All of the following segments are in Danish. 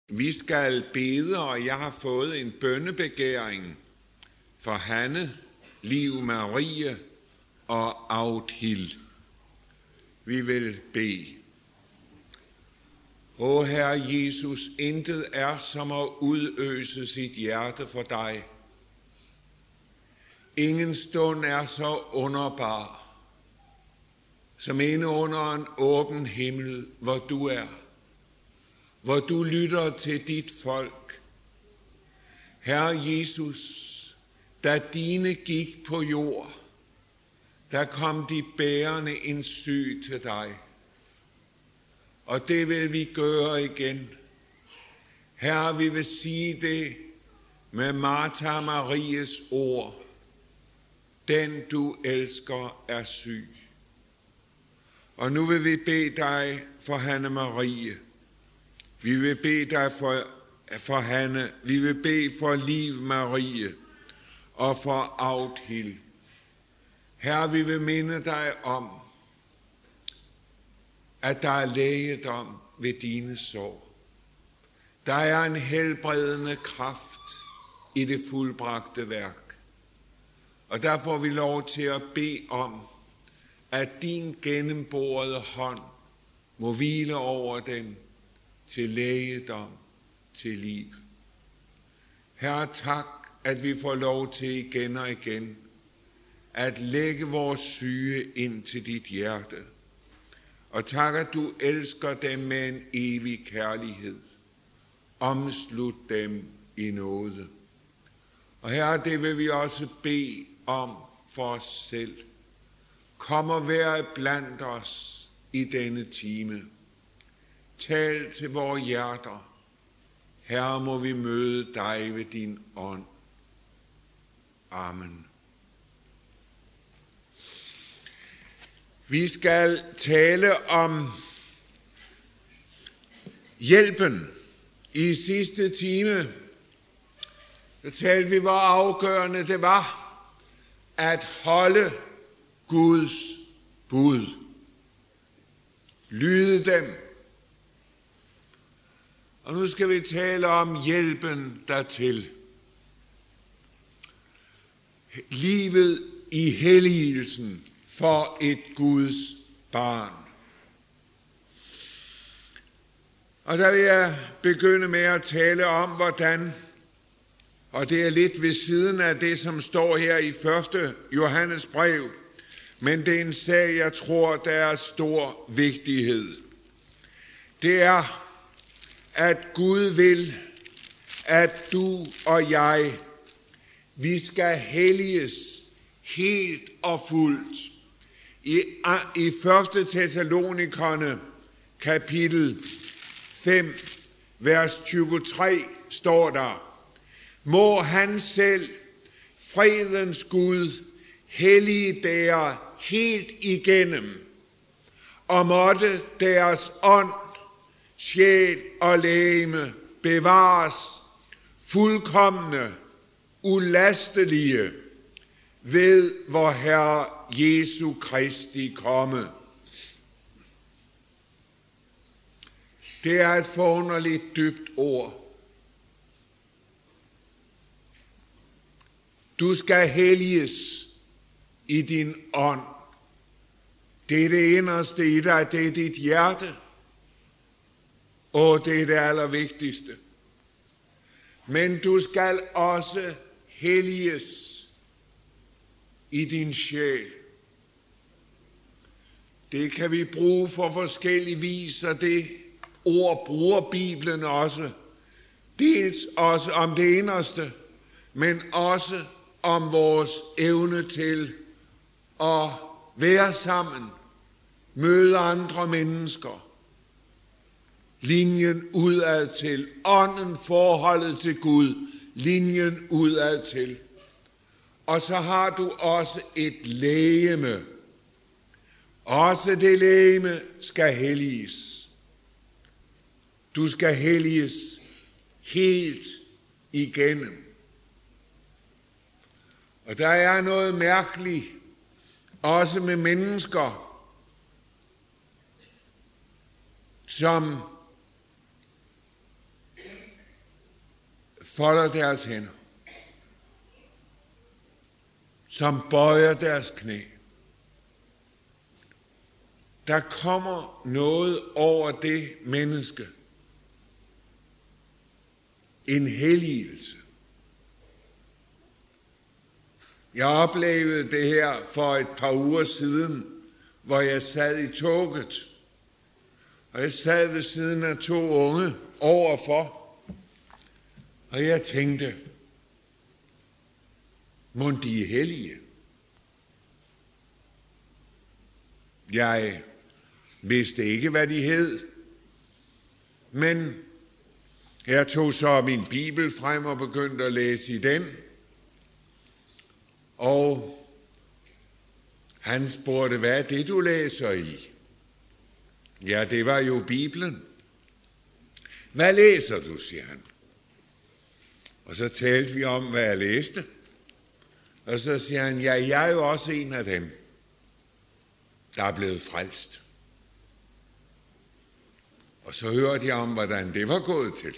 Vi skal bede, og jeg har fået en bønnebegæring for Hanne, Liv Marie og Audhild. Vi vil bede. O Herre Jesus, intet er som at udøse sit hjerte for dig. Ingen stund er så underbar, som inde under en åben himmel, hvor du er, hvor du lytter til dit folk. Herre Jesus, da dine gik på jord, der kom de bærende en syg til dig. Og det vil vi gøre igen. Herre, vi vil sige det med Martha Maries ord. Den du elsker er syg. Og nu vil vi bede dig for Hanne Marie. Vi vil bede dig for Hanne. Vi vil bede for Liv Marie og for Audhild. Herre, vi vil minde dig om, at der er lægedom ved dine sår. Der er en helbredende kraft i det fuldbragte værk. Og der får vi lov til at bede om, at din gennemborede hånd må hvile over dem til lægedom, til liv. Herre, tak, at vi får lov til igen og igen at lægge vores syge ind til dit hjerte. Og tak, at du elsker dem med en evig kærlighed. Omslut dem i nåde. Og Herre, det vil vi også bede om for os selv. Kom og vær blandt os i denne time. Tal til vores hjerter. Herre, må vi møde dig ved din ånd. Amen. Vi skal tale om hjælpen. I sidste time, så talte vi, hvor afgørende det var at holde Guds bud. Lyde dem. Og nu skal vi tale om hjælpen dertil. Livet i helligelsen for et Guds barn. Og der vil jeg begynde med at tale om, hvordan, og det er lidt ved siden af det, som står her i 1. Johannes brev, men det er en sag, jeg tror, der er stor vigtighed. Det er, at Gud vil, at du og jeg, vi skal helliges helt og fuldt. I 1. Thessalonikerne, kapitel 5, vers 23, står der: Må han selv, fredens Gud, hellige der helt igennem, og måtte deres ånd, sjæl og legeme bevares fuldkomne, ulastelige ved vor Herre Jesu Kristi komme. Det er et forunderligt dybt ord. Du skal helliges i din ånd. Det er det inderste i dig, det er dit hjerte. Og det er det allervigtigste. Men du skal også helliges i din sjæl. Det kan vi bruge for forskellige vis, og det ord bruger Bibelen også. Dels også om det inderste, men også om vores evne til at være sammen, møde andre mennesker. Linjen udad til, ånden, forholdet til Gud, linjen udad til. Og så har du også et legeme. Også det legeme skal helliges. Du skal helliges helt igennem. Og der er noget mærkeligt, også med mennesker, som folder deres hænder, som bøjer deres knæ. Der kommer noget over det menneske. En helligelse. Jeg oplevede det her for et par uger siden, hvor jeg sad i toget. Og jeg sad ved siden af 2 unge overfor. Og jeg tænkte, mon de er hellige? Jeg vidste ikke, hvad de hed, men jeg tog så min bibel frem og begyndte at læse i den. Og han spurgte, hvad er det, du læser i? Ja, det var jo Bibelen. Hvad læser du, siger han. Og så talte vi om, hvad jeg læste. Og så siger han, ja, jeg er jo også en af dem, der er blevet frelst. Og så hørte jeg om, hvordan det var gået til.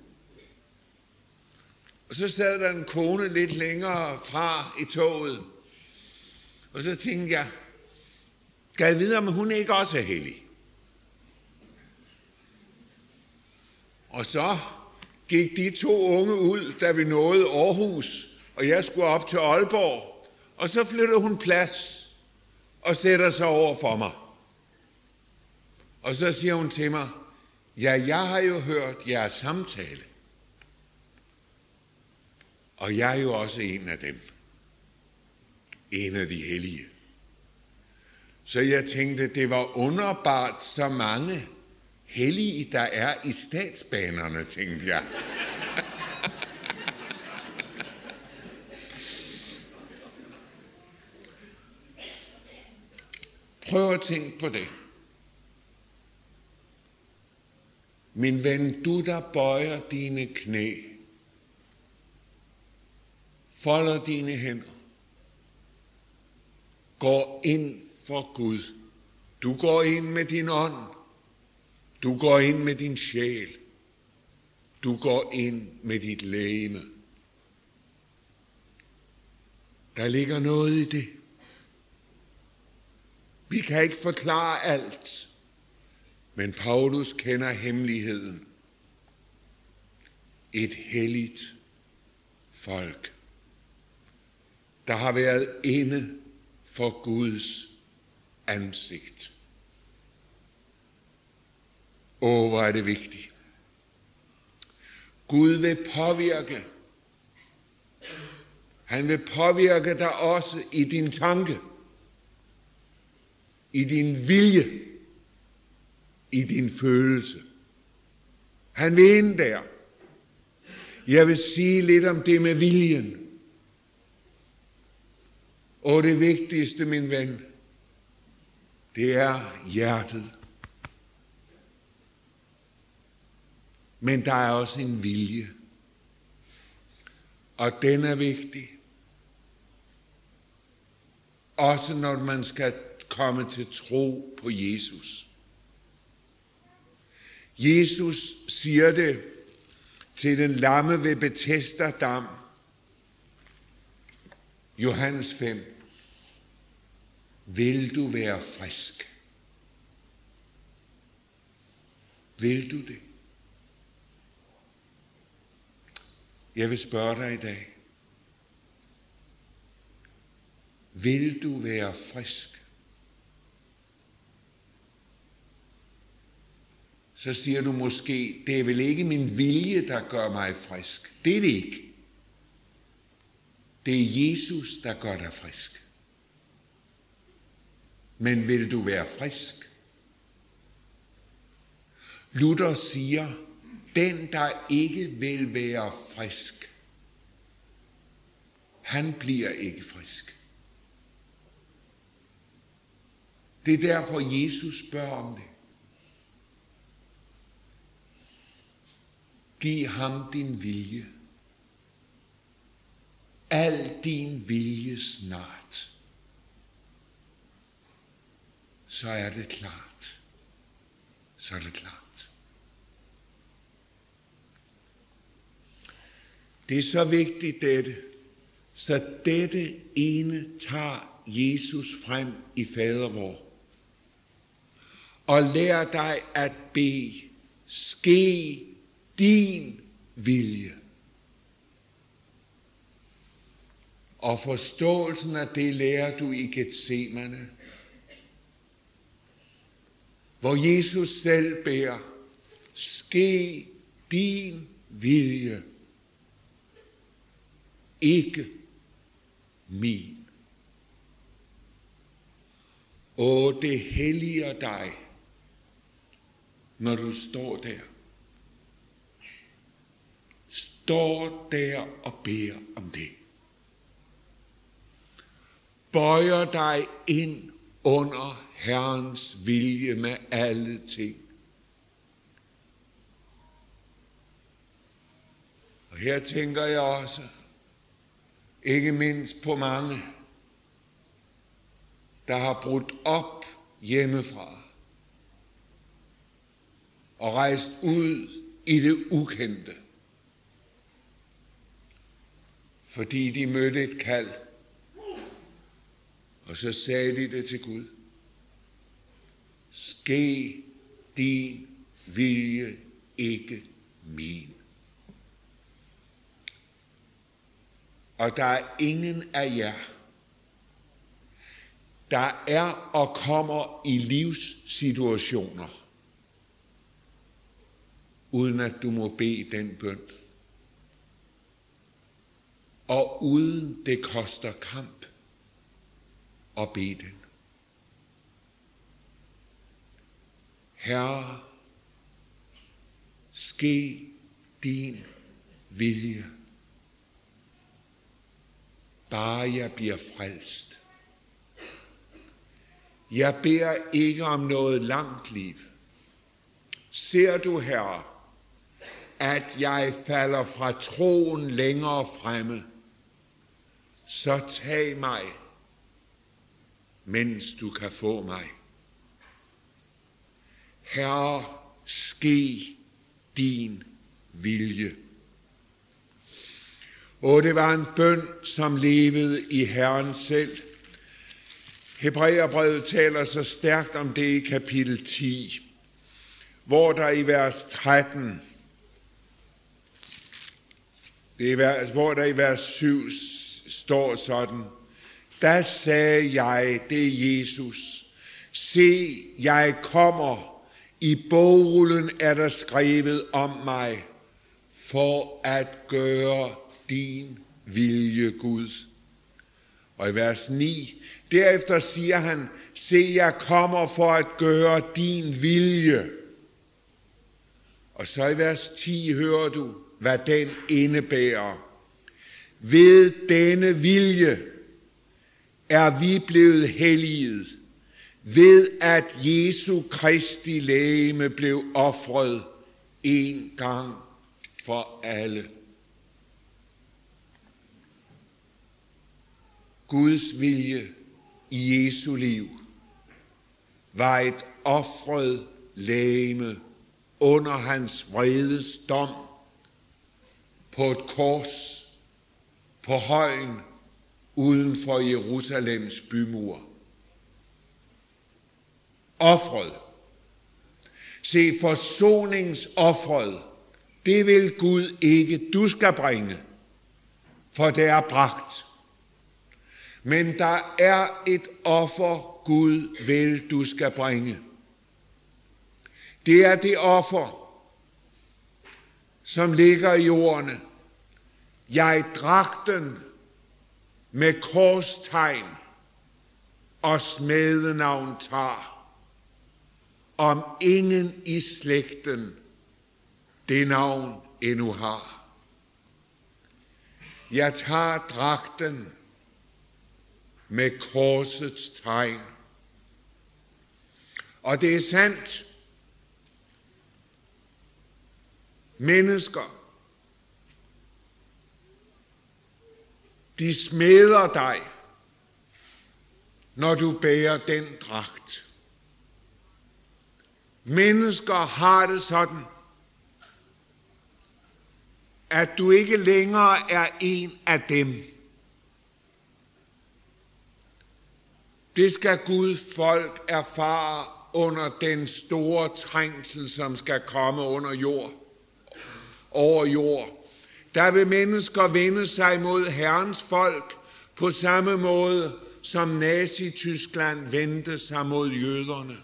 Og så sad der en kone lidt længere fra i toget. Og så tænkte jeg, kan jeg vide, om hun ikke også er hellig? Og så gik de 2 unge ud, da vi nåede Aarhus, og jeg skulle op til Aalborg. Og så flyttede hun plads og sætter sig over for mig. Og så siger hun til mig, ja, jeg har jo hørt jeres samtale. Og jeg er jo også en af dem. En af de hellige. Så jeg tænkte, det var underbart så mange hellige, der er i statsbanerne, tænkte jeg. Prøv at tænke på det. Min ven, du der bøjer dine knæ, folder dine hænder, går ind for Gud. Du går ind med din ånd. Du går ind med din sjæl. Du går ind med dit legeme. Der ligger noget i det. Vi kan ikke forklare alt, men Paulus kender hemmeligheden. Et helligt folk, der har været inde for Guds ansigt. Hvor er det vigtigt. Gud vil påvirke. Han vil påvirke dig også i din tanke, i din vilje, i din følelse. Han vil ind der. Jeg vil sige lidt om det med viljen. Og det vigtigste, min ven, det er hjertet. Men der er også en vilje. Og den er vigtig. Også når man skal komme til tro på Jesus. Jesus siger det til den lamme ved Betesda Dam. Johannes 5. Vil du være frisk? Vil du det? Jeg vil spørge dig i dag. Vil du være frisk? Så siger du måske, det er vel ikke min vilje, der gør mig frisk. Det er det ikke. Det er Jesus, der gør dig frisk. Men vil du være frisk? Luther siger, den der ikke vil være frisk, han bliver ikke frisk. Det er derfor Jesus spørger om det. Giv ham din vilje. Al din vilje snart. Så er det klart. Så er det klart. Det er så vigtigt dette, så dette ene tager Jesus frem i Fader vor. Og lær dig at bede, ske din vilje. Og forståelsen af det lærer du i Getsemane, hvor Jesus selv beder, ske din vilje, ikke min. Og det helliger dig, når du står der. Står der og beder om det. Bøjer dig ind under Herrens vilje med alle ting. Og her tænker jeg også, ikke mindst på mange, der har brudt op hjemmefra og rejst ud i det ukendte, fordi de mødte et kald, og så sagde de det til Gud. Ske din vilje, ikke min. Og der er ingen af jer, der er og kommer i livssituationer, uden at du må bede den bøn. Og uden det koster kamp at bede den. Herre, ske din vilje. Bare jeg bliver frelst. Jeg beder ikke om noget langt liv. Ser du, Herre, at jeg falder fra troen længere fremme, så tag mig, mens du kan få mig. Herre, ske din vilje. Og det var en bøn, som levede i Herren selv. Hebræerbrevet taler så stærkt om det i kapitel 10, hvor der i vers 13, hvor der i vers 7 står sådan, da sagde jeg, det er Jesus, se, jeg kommer, i bogrullen er der skrevet om mig, for at gøre din vilje, Gud. Og i vers 9, derefter siger han, se, jeg kommer for at gøre din vilje. Og så i vers 10 hører du, hvad den indebærer. Ved denne vilje er vi blevet helliget, ved at Jesu Kristi legeme blev ofret en gang for alle. Guds vilje i Jesu liv var et ofret legeme under hans vredes dom på et kors på højen uden for Jerusalems bymur. Offret. Se, forsoningsoffret, det vil Gud ikke, du skal bringe, for det er bragt. Men der er et offer, Gud vil, du skal bringe. Det er det offer, som ligger i ordene. Jeg drak den med korstegn og smædenavn tager, om ingen i slægten det navn endnu har. Jeg tager dragten med korsets tegn. Og det er sandt. Mennesker, de smeder dig, når du bærer den dragt. Mennesker har det sådan, at du ikke længere er en af dem. Det skal Guds folk erfare under den store trængsel, som skal komme over jord. Der vil mennesker vende sig mod Herrens folk på samme måde, som Nazi-Tyskland vendte sig mod jøderne.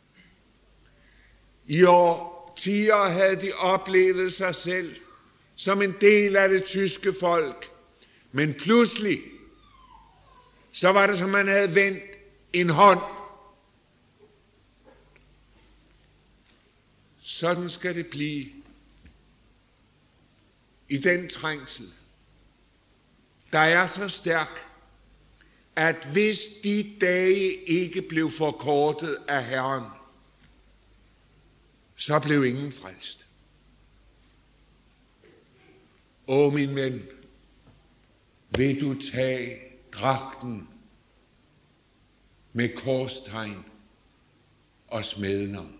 I årtier havde de oplevet sig selv som en del af det tyske folk, men pludselig så var det, som man havde vendt en hånd. Sådan skal det blive i den trængsel, der er så stærk, at hvis de dage ikke blev forkortet af Herren, så blev ingen frelst. Åh, min ven, vil du tage dragten med korstegn og smednavn?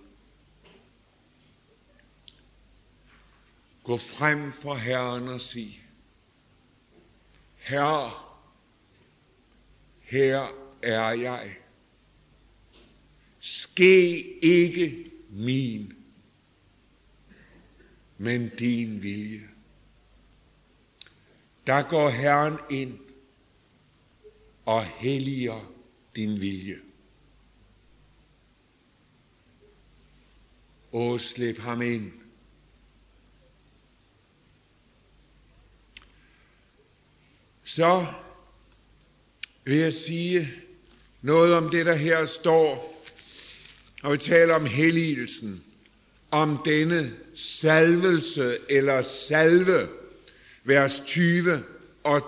Gå frem for Herren og sig: Herre, her er jeg. Ske ikke min, men din vilje. Der går Herren ind og helliger din vilje. Åh, slip ham ind. Så vil jeg sige noget om det, der her står, og vi taler om helligelsen, om denne salvelse eller salve, vers 20 og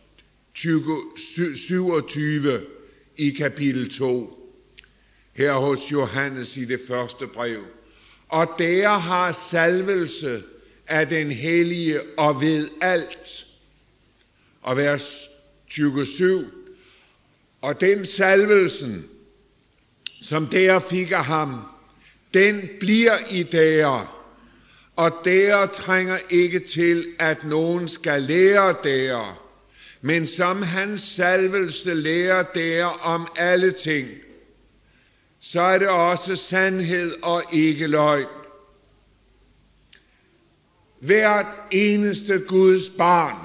27 i kapitel 2, her hos Johannes i det første brev. Og der har salvelse af den hellige og ved alt. Og vers 27, og den salvelsen, som der fik af ham, den bliver i der, og der trænger ikke til, at nogen skal lære der, men som hans salvelse lærer der om alle ting, så er det også sandhed og ikke løgn. Hvert eneste Guds barn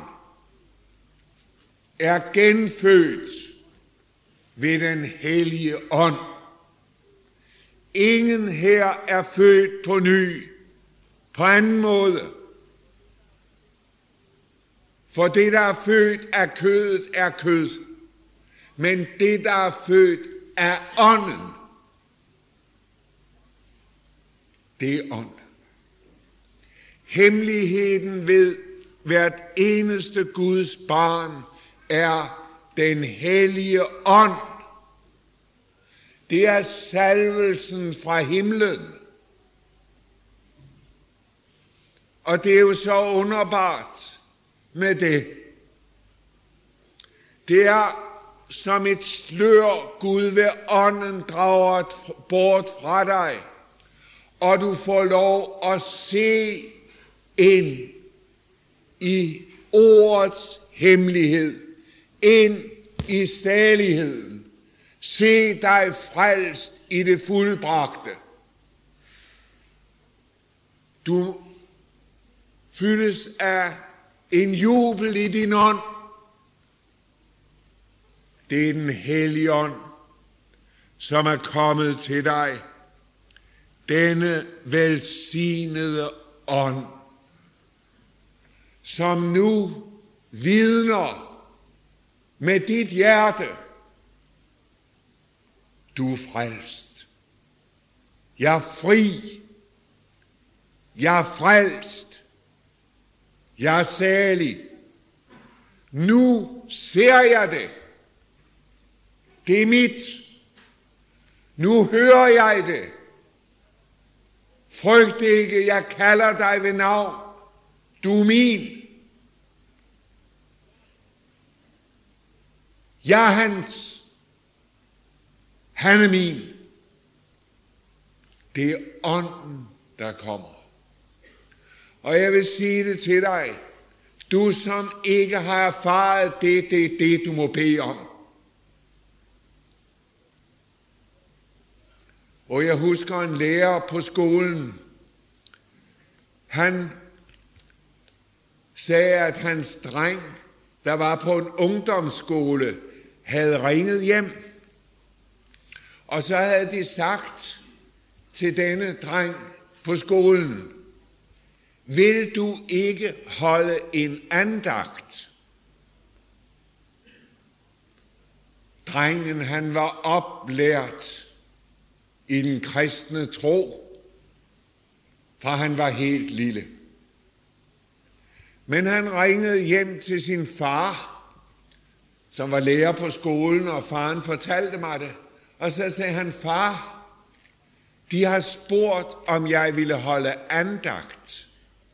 er genfødt ved den hellige ånd. Ingen her er født på ny på anden måde. For det, der er født af kødet, er kød. Men det, der er født af ånden, det er ånd. Hemmeligheden ved hvert eneste Guds barn er den hellige ånd. Det er salvelsen fra himlen. Og det er jo så underbart med det. Det er som et slør, Gud ved ånden drager bort fra dig, og du får lov at se ind i ordets hemmelighed, ind i saligheden. Se dig frelst i det fuldbragte. Du fyldes af en jubel i din ånd. Det er den hellige ånd, som er kommet til dig. Denne velsignede ånd, som nu vidner med dit hjerte. Du er frelst. Jeg er fri. Jeg er frelst. Jeg er salig. Nu ser jeg det. Det er mit. Nu hører jeg det. Frygt ikke, jeg kalder dig ved navn. Du er min. Jeg er hans. Han er min. Det er ånden, der kommer. Og jeg vil sige det til dig, Du som ikke har erfaret det du må bede om. Og jeg husker en lærer på skolen. Han sagde, at hans dreng, der var på en ungdomsskole, havde ringet hjem. Og så havde de sagt til denne dreng på skolen: vil du ikke holde en andagt? Drengen, han var oplært i den kristne tro, for han var helt lille. Men han ringede hjem til sin far, som var lærer på skolen, og faren fortalte mig det. Og så sagde han: far, de har spurgt, om jeg ville holde andagt.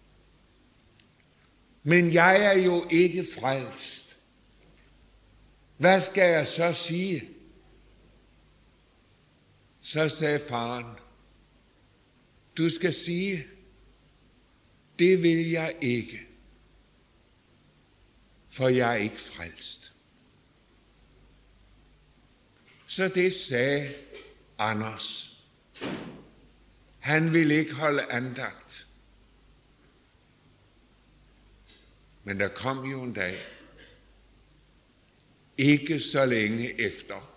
Men jeg er jo ikke frelst. Hvad skal jeg så sige? Så sagde faren: du skal sige, det vil jeg ikke, for jeg er ikke frelst. Så det sagde Anders. Han ville ikke holde andagt. Men der kom jo en dag, ikke så længe efter,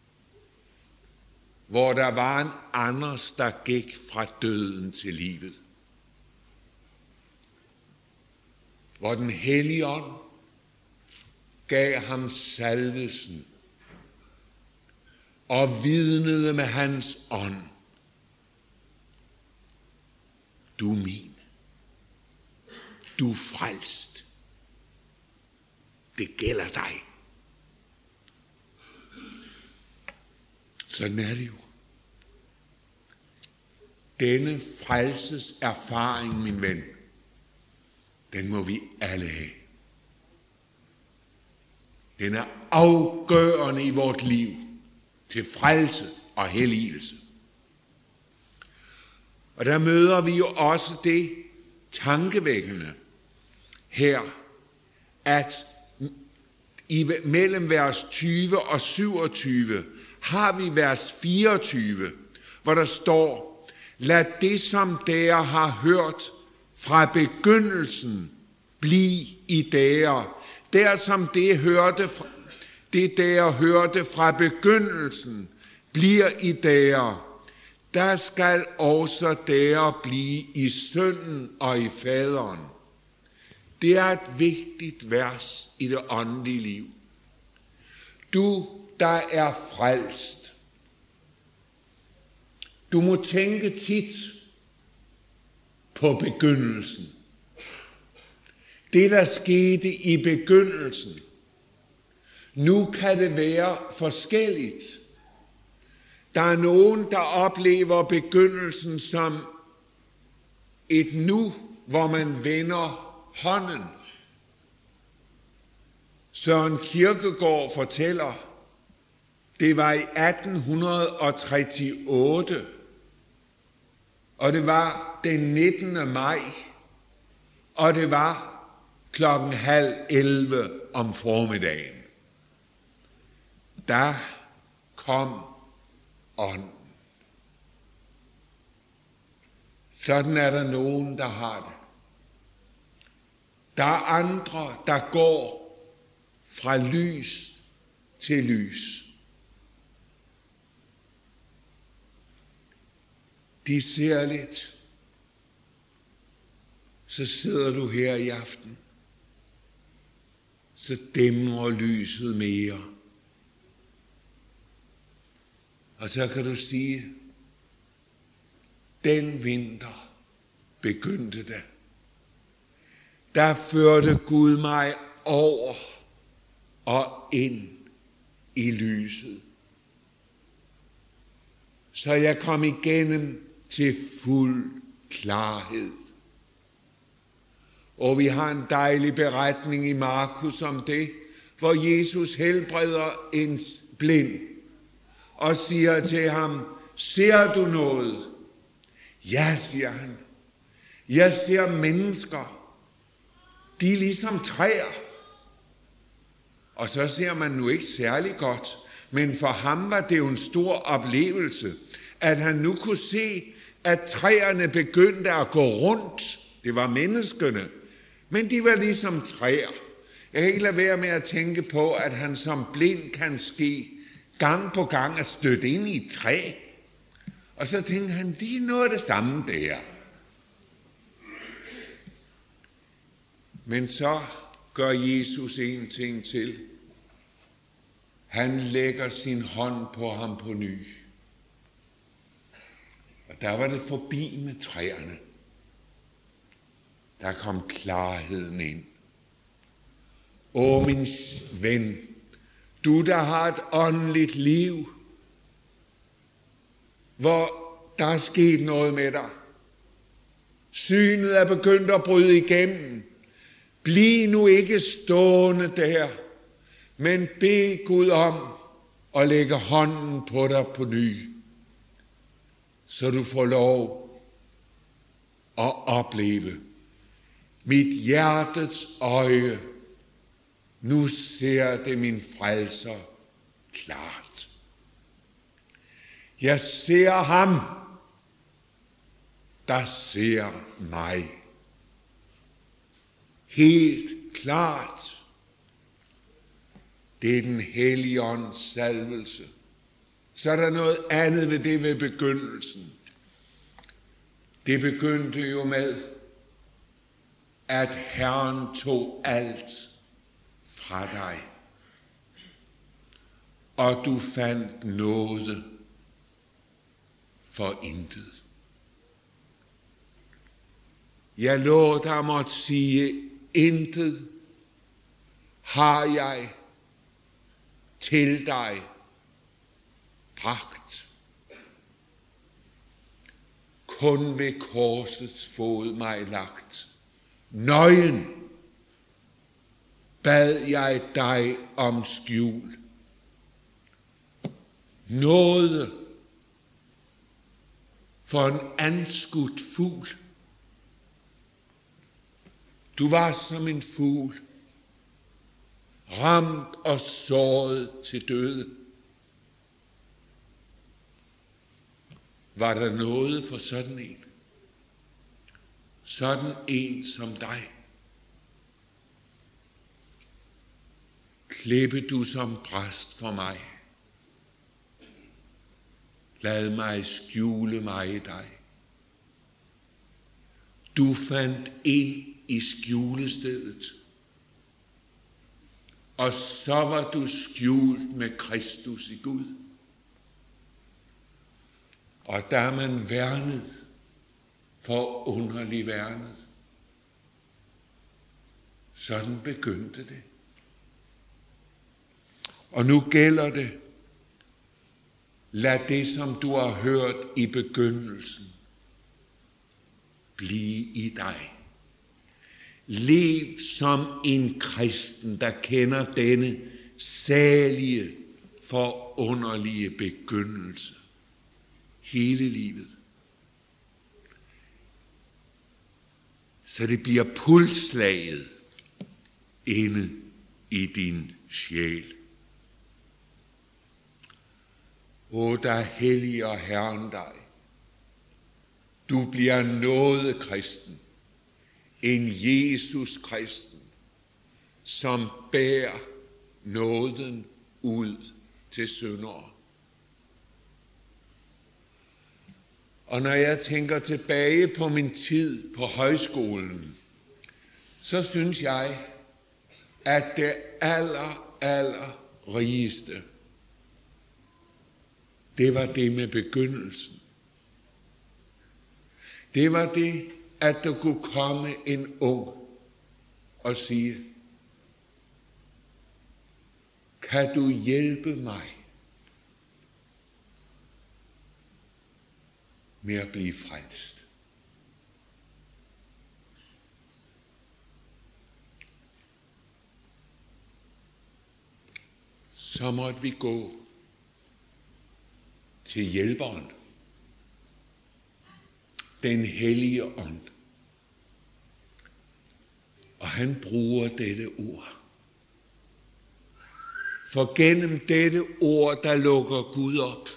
hvor der var en Anders, der gik fra døden til livet. Hvor den hellige ånd gav ham salvelsen og vidnede med hans ånd: du er min, du er frelst, det gælder dig. Sådan er det jo. Denne frelses erfaring, min ven, den må vi alle have. Den er afgørende i vort liv til frelse og helligelse. Og der møder vi jo også det tankevækkende her, at mellem vers 20 og 27 har vi vers 24, hvor der står: lad det, som der har hørt fra begyndelsen, blive i der. Der, som det der hørte fra begyndelsen, bliver i der. Der skal også der blive i sønnen og i faderen. Det er et vigtigt vers i det åndelige liv. Du, der er frelst. Du må tænke tit på begyndelsen. Det, der skete i begyndelsen. Nu kan det være forskelligt. Der er nogen, der oplever begyndelsen som et nu, hvor man vender hånden. Søren Kierkegaard fortæller, det var i 1838, og det var den 19. maj, og det var 10:30 om formiddagen. Der kom ånden. Sådan er der nogen, der har det. Der er andre, der går fra lys til lys. De ser lidt. Så sidder du her i aften. Så dæmrer lyset mere. Og så kan du sige, den vinter begyndte da. Der førte Gud mig over og ind i lyset. Så jeg kom igennem til fuld klarhed. Og vi har en dejlig beretning i Markus om det, hvor Jesus helbreder en blind og siger til ham, ser du noget? Ja, siger han. Jeg ser mennesker. De er ligesom træer. Og så ser man nu ikke særlig godt, men for ham var det jo en stor oplevelse, at han nu kunne se, at træerne begyndte at gå rundt. Det var menneskene, men de var ligesom træer. Jeg kan ikke lade være med at tænke på, at han som blind kan ske gang på gang at støtte ind i et træ. Og så tænkte han, de er noget af det samme der. Men så gør Jesus en ting til. Han lægger sin hånd på ham på ny. Og der var det forbi med træerne. Der kom klarheden ind. Åh, min ven, du der har et åndeligt liv, hvor der er sket noget med dig. Synet er begyndt at bryde igennem. Bliv nu ikke stående der, men bed Gud om at lægge hånden på dig på ny, så du får lov at opleve mit hjertets øje. Nu ser det min frelser klart. Jeg ser ham, der ser mig. Helt klart. Det er den hellige ånds salvelse. Så er der noget andet ved det ved begyndelsen. Det begyndte jo med, at Herren tog alt fra dig, og du fandt nåde for intet. Jeg lå dig måtte sige, intet har jeg til dig bragt. Kun ved korsets fod mig lagt. Nøgen bad jeg dig om skjul. Nåde for en anskudt fugl. Du var som en fugl, ramt og såret til døde. Var der noget for sådan en? Sådan en som dig? Klippe du som præst for mig. Lad mig skjule mig i dig. Du fandt ind i skjulestedet, og så var du skjult med Kristus i Gud. Og der er man værnet, for underlig værnet. Sådan begyndte det. Og nu gælder det, lad det, som du har hørt i begyndelsen, blive i dig. Lev som en kristen, der kender denne salige, forunderlige begyndelse hele livet. Så det bliver pulslaget inde i din sjæl. O, der helliger Herren dig. Du bliver nådekristen, en Jesus-kristen, som bærer nåden ud til syndere. Og når jeg tænker tilbage på min tid på højskolen, så synes jeg, at det aller rigeste, det var det med begyndelsen. Det var det, at der kunne komme en ung og sige, kan du hjælpe mig med at blive frelst? Så måtte vi gå til hjælperen, den hellige ånd. Og han bruger dette ord. For gennem dette ord, der lukker Gud op.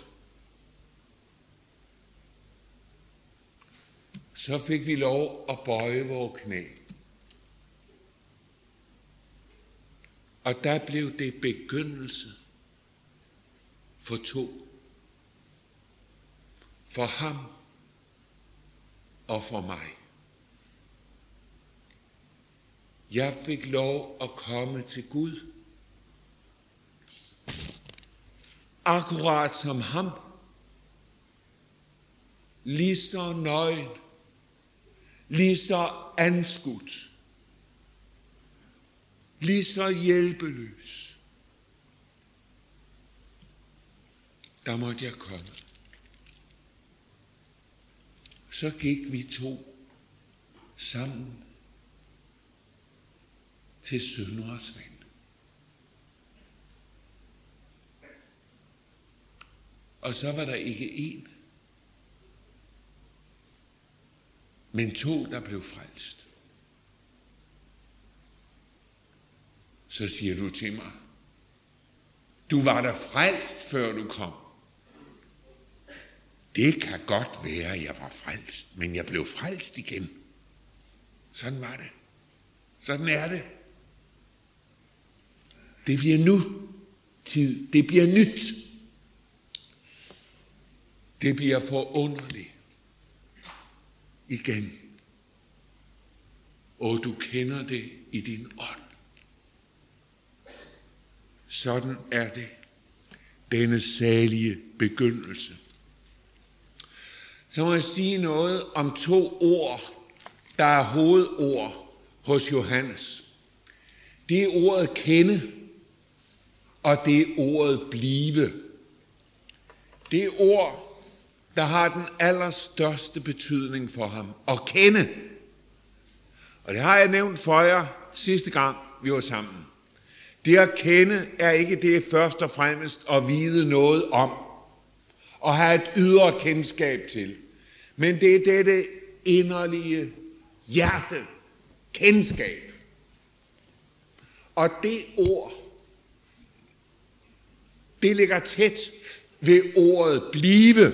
Så fik vi lov at bøje vores knæ. Og der blev det begyndelse for to. For ham og for mig. Jeg fik lov at komme til Gud. Akkurat som ham. Lige så nøgen. Lige så anskudt. Lige så hjælpeløs. Der måtte jeg komme. Så gik vi to sammen til synderes ven. Og så var der ikke én, men to, der blev frelst. Så siger du til mig, du var der frelst, før du kom. Det kan godt være, at jeg var frelst, men jeg blev frelst igen. Sådan var det. Sådan er det. Det bliver nu tid. Det bliver nyt. Det bliver forunderligt. Igen. Og du kender det i din ånd. Sådan er det. Denne salige begyndelse. Så må jeg sige noget om to ord, der er hovedord hos Johannes. Det er ordet kende, og det er ordet blive. Det er ord, der har den allerstørste betydning for ham. At kende. Og det har jeg nævnt for jer sidste gang, vi var sammen. Det at kende er ikke det først og fremmest at vide noget om. Og have et ydre kendskab til. Men det er dette inderlige hjertekendskab. Og det ord, det ligger tæt ved ordet blive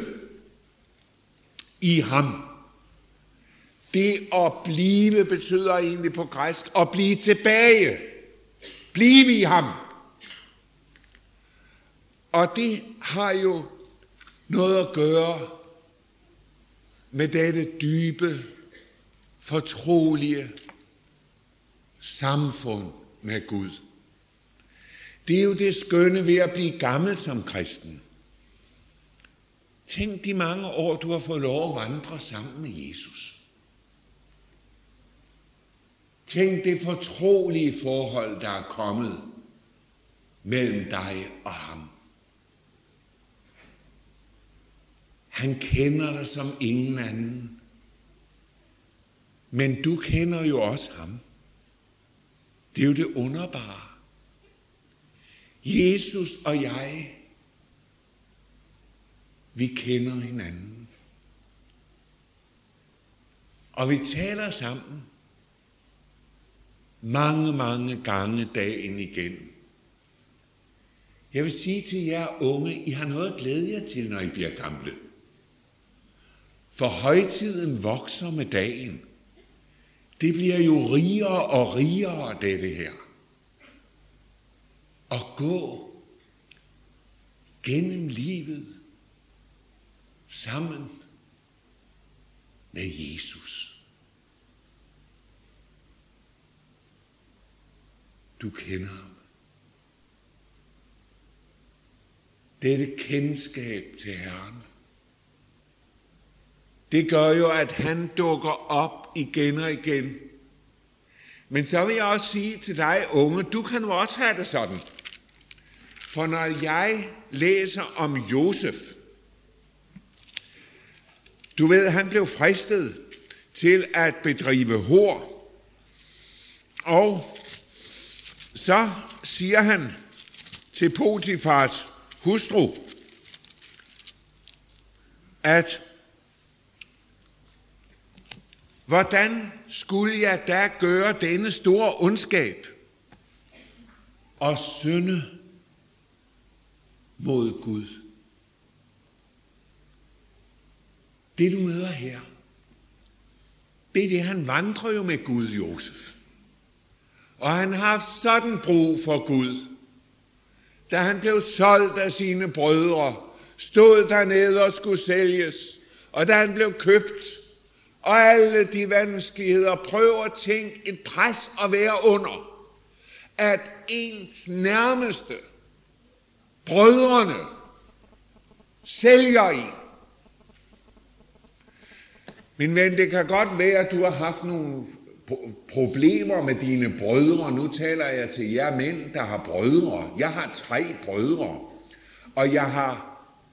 i ham. Det at blive betyder egentlig på græsk at blive tilbage. Blive i ham. Og det har jo noget at gøre med dette dybe, fortrolige samfund med Gud. Det er jo det skønne ved at blive gammel som kristen. Tænk de mange år, du har fået lov at vandre sammen med Jesus. Tænk det fortrolige forhold, der er kommet mellem dig og ham. Han kender dig som ingen anden. Men du kender jo også ham. Det er jo det underbare. Jesus og jeg, vi kender hinanden. Og vi taler sammen mange gange dagen igen. Jeg vil sige til jer unge, I har noget at glæde jer til, når I bliver gamle. For højtiden vokser med dagen. Det bliver jo rigere og rigere, dette her. At gå gennem livet sammen med Jesus. Du kender ham. Dette kendskab til Herren. Det gør jo, at han dukker op igen og igen. Men så vil jeg også sige til dig, unge, du kan jo også have det sådan. For når jeg læser om Josef, du ved, han blev fristet til at bedrive hor. Og så siger han til Potifars hustru, at hvordan skulle jeg da gøre denne store ondskab og synde mod Gud? Det du møder her, det er det, han vandrer jo med Gud, Josef. Og han har haft sådan brug for Gud. Da han blev solgt af sine brødre, stod dernede og skulle sælges. Og da han blev købt, og alle de vanskeligheder, prøv at tænke et pres at være under, at ens nærmeste, brødrene, sælger en. Min ven, det kan godt være, at du har haft nogle problemer med dine brødre. Nu taler jeg til jer mænd, der har brødre. Jeg har 3 brødre, og jeg har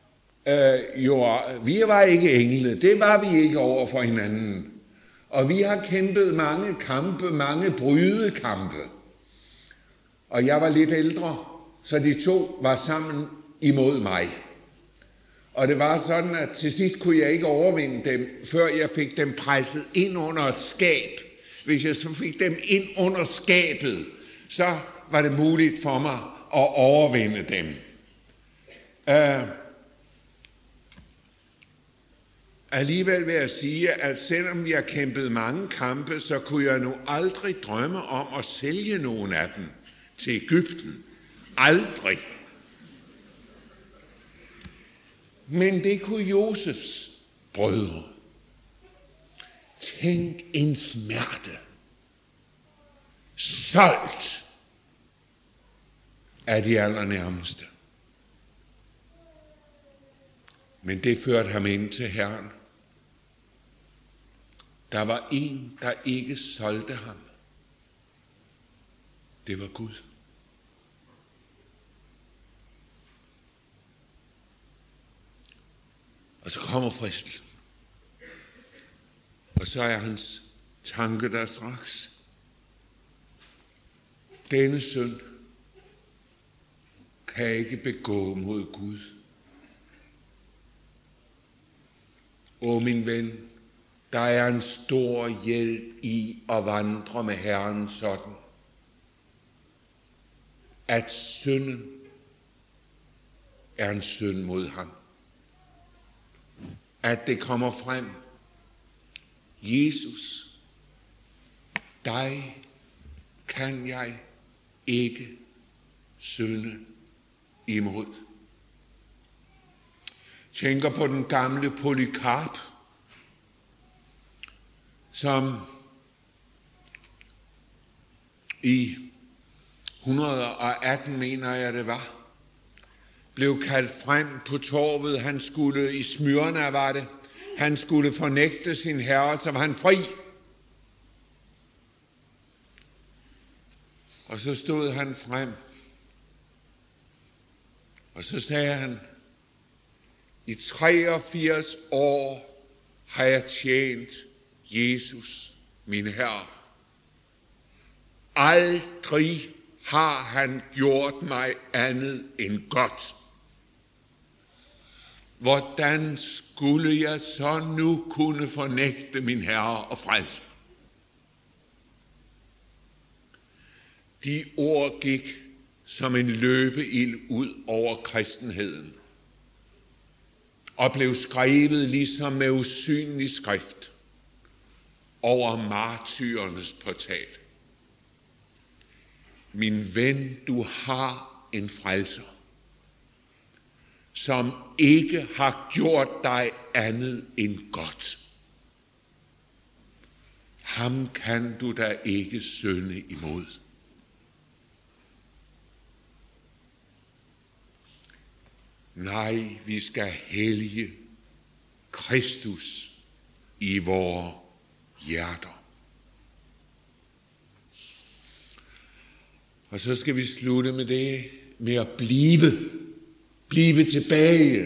vi var ikke engle, det var vi ikke over for hinanden. Og vi har kæmpet mange kampe, mange brydekampe. Og jeg var lidt ældre, så de 2 var sammen imod mig. Og det var sådan, at til sidst kunne jeg ikke overvinde dem, før jeg fik dem presset ind under et skab. Hvis jeg så fik dem ind under skabet, så var det muligt for mig at overvinde dem. Alligevel vil jeg sige, at selvom vi har kæmpet mange kampe, så kunne jeg nu aldrig drømme om at sælge nogen af dem til Egypten. Aldrig. Men det kunne Josefs brødre. Tænk en smerte. Solgt af de allernærmeste. Men det førte ham ind til Herren. Der var en, der ikke solgte ham. Det var Gud. Og så kommer fristelsen. Og så er hans tanke der straks. Denne synd kan jeg ikke begå mod Gud. Min ven, der er en stor hjælp i at vandre med Herren sådan, at synden er en synd mod ham. At det kommer frem. Jesus, dig kan jeg ikke synde imod. Tænker på den gamle Polykarp, som i 118, mener jeg det var, blev kaldt frem på torvet. Han skulle i Smyrna, var det. Han skulle fornægte sin herre, så var han fri. Og så stod han frem, og så sagde han, i 83 år har jeg tjent Jesus, min Herre. Aldrig har han gjort mig andet end godt. Hvordan skulle jeg så nu kunne fornægte min Herre og frelser? De ord gik som en løbeild ud over kristenheden og blev skrevet ligesom med usynlig skrift over martyrernes portal. Min ven, du har en frelser, som ikke har gjort dig andet end godt. Ham kan du da ikke synde imod. Nej, vi skal hellige Kristus i vores hjerter. Og så skal vi slutte med det, med at blive tilbage.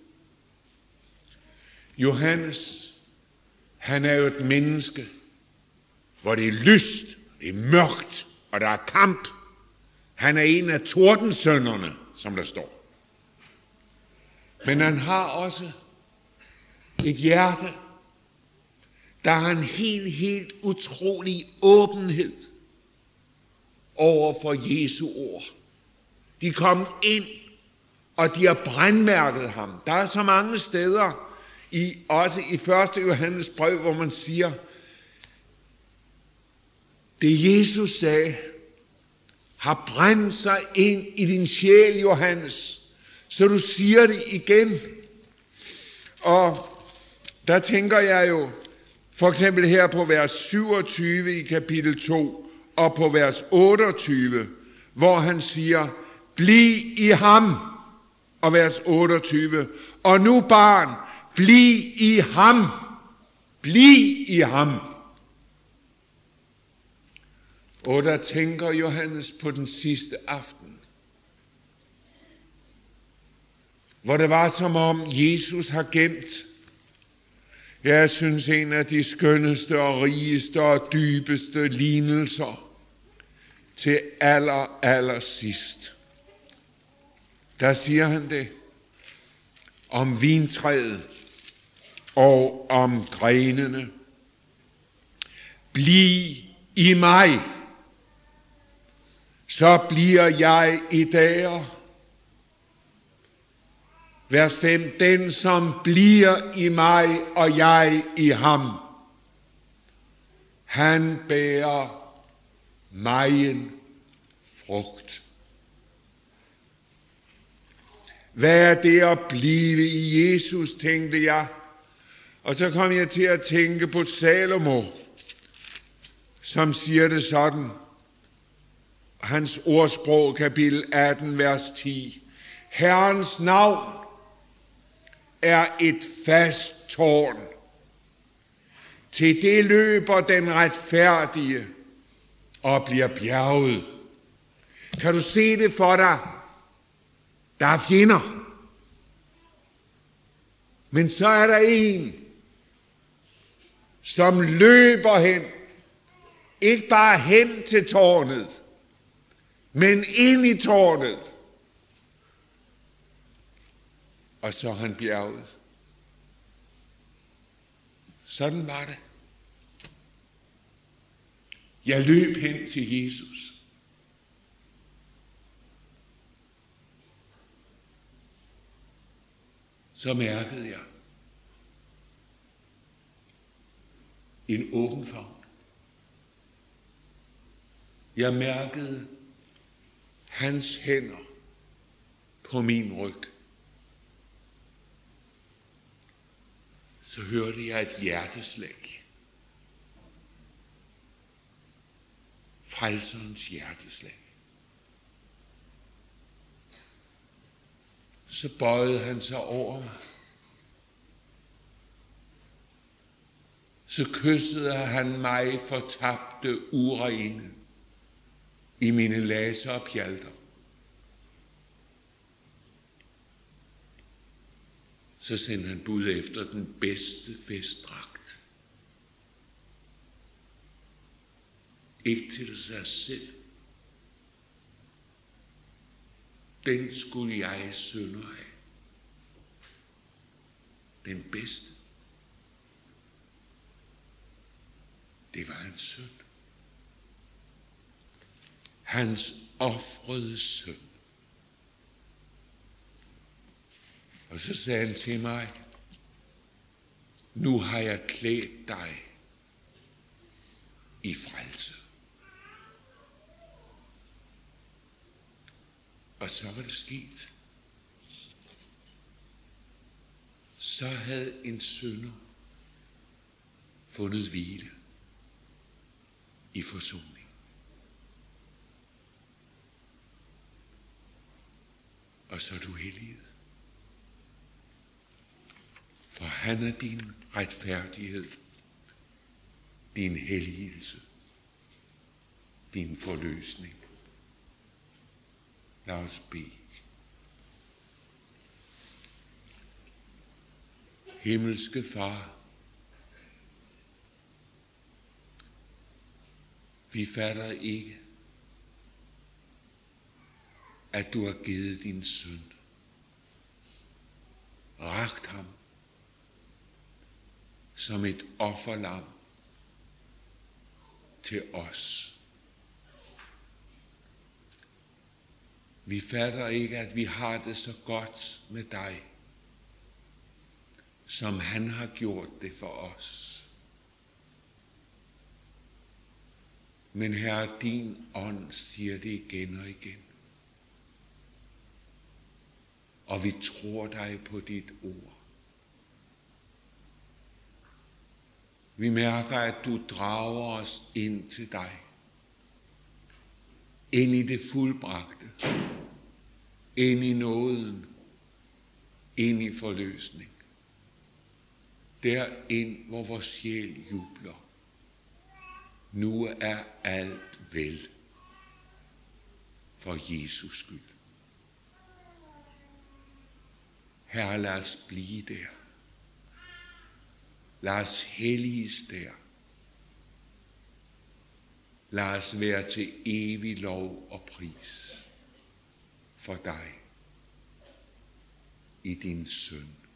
Johannes, han er jo et menneske, hvor det er lyst, det er mørkt, og der er kamp. Han er en af tordensønnerne, som der står. Men han har også et hjerte, der er en helt utrolig åbenhed over for Jesu ord. De kom ind, og de har brandmærket ham. Der er så mange steder, også i 1. Johannes brev, hvor man siger, det Jesus sagde, har brændt sig ind i din sjæl, Johannes, så du siger det igen. Og der tænker jeg jo, for eksempel her på vers 27 i kapitel 2, og på vers 28, hvor han siger, bliv i ham, og vers 28, og nu barn, bliv i ham, bliv i ham. Og der tænker Johannes på den sidste aften, hvor det var som om Jesus har gemt, jeg synes, en af de skønneste og rigeste og dybeste lignelser til aller sidst. Der siger han det om vintræet og om grenene. Bliv i mig, så bliver jeg i der. Vers 5, den som bliver i mig, og jeg i ham, han bærer megen frugt. Hvad er det at blive i Jesus, tænkte jeg. Og så kom jeg til at tænke på Salomo, som siger det sådan. Hans ordsprog, kapitel 18, vers 10. Herrens navn er et fast tårn. Til det løber den retfærdige og bliver bjerget. Kan du se det for dig? Der er fjender. Men så er der en, som løber hen. Ikke bare hen til tårnet, men ind i tårnet. Og så er han bjerget. Sådan var det. Jeg løb hen til Jesus. Så mærkede jeg en åben favn. Jeg mærkede hans hænder på min ryg. Så hørte jeg et hjerteslag. Frelserens hjerteslag. Så bøjede han sig over mig. Så kyssede han mig fortabte urene i mine laser og pjalter. Så sendte han bud efter den bedste festdragt. Ikke til sig selv. Den skulle jeg synder have. Den bedste. Det var hans søn. Hans ofrede søn. Og så sagde han til mig, nu har jeg klædt dig i frelse. Og så var det sket. Så havde en synder fundet hvile i forsoning. Og så er du helliget. For han er din retfærdighed, din helligelse, din forløsning. Lad os bede. Himmelske Far, vi fatter ikke, at du har givet din søn, rakt ham som et offerlam til os. Vi fatter ikke, at vi har det så godt med dig, som han har gjort det for os. Men Herre, din ånd siger det igen og igen. Og vi tror dig på dit ord. Vi mærker, at du drager os ind til dig. Ind i det fuldbragte. Ind i nåden. Ind i forløsning. Derind, hvor vores sjæl jubler. Nu er alt vel for Jesus skyld. Herre, lad os blive der. Lad os helliges der. Lad os være til evig lov og pris for dig i din søn.